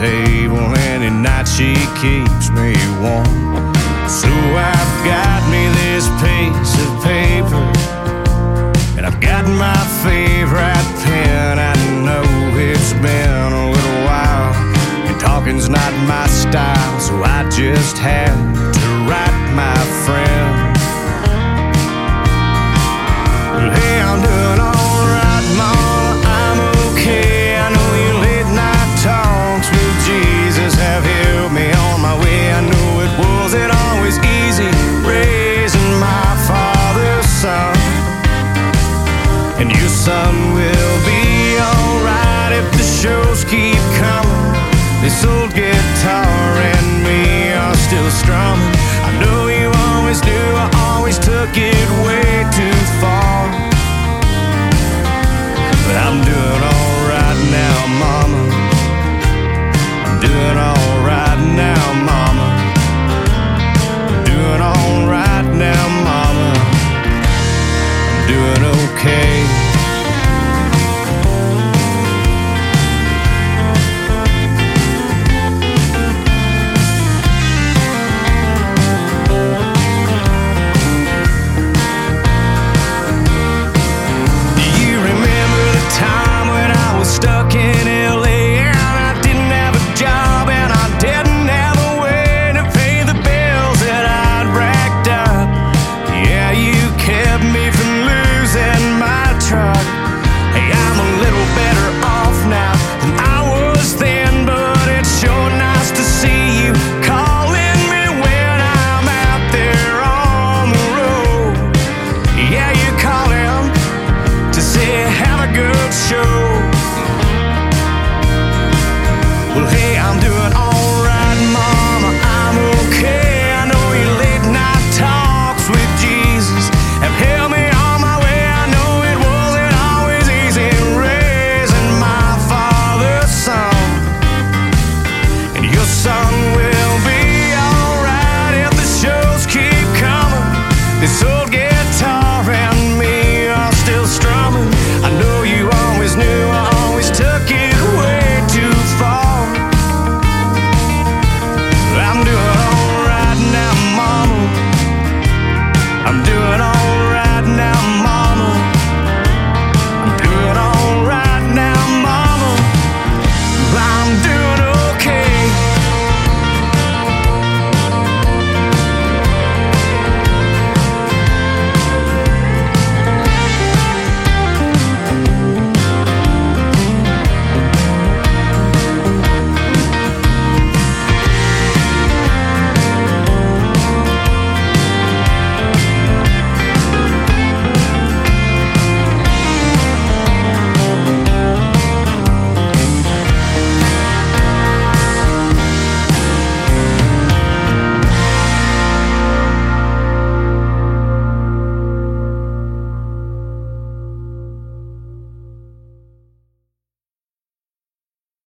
table, and at night she keeps me warm. So I've got me this piece of paper, and I've got my favorite pen. I know it's been a little while, and talking's not my style, so I just had to write my friend. Hey, I'm doing alright, Mama, I'm okay. I know your late night talks with Jesus have helped me on my way. I know it wasn't always easy raising my father's son, and your son will be alright if the shows keep coming. This old guitar and me are still strumming. I know you always knew I always took it way too far, but I'm doing alright now, Mama. I'm doing alright now, Mama. I'm doing alright now, Mama. I'm doing okay.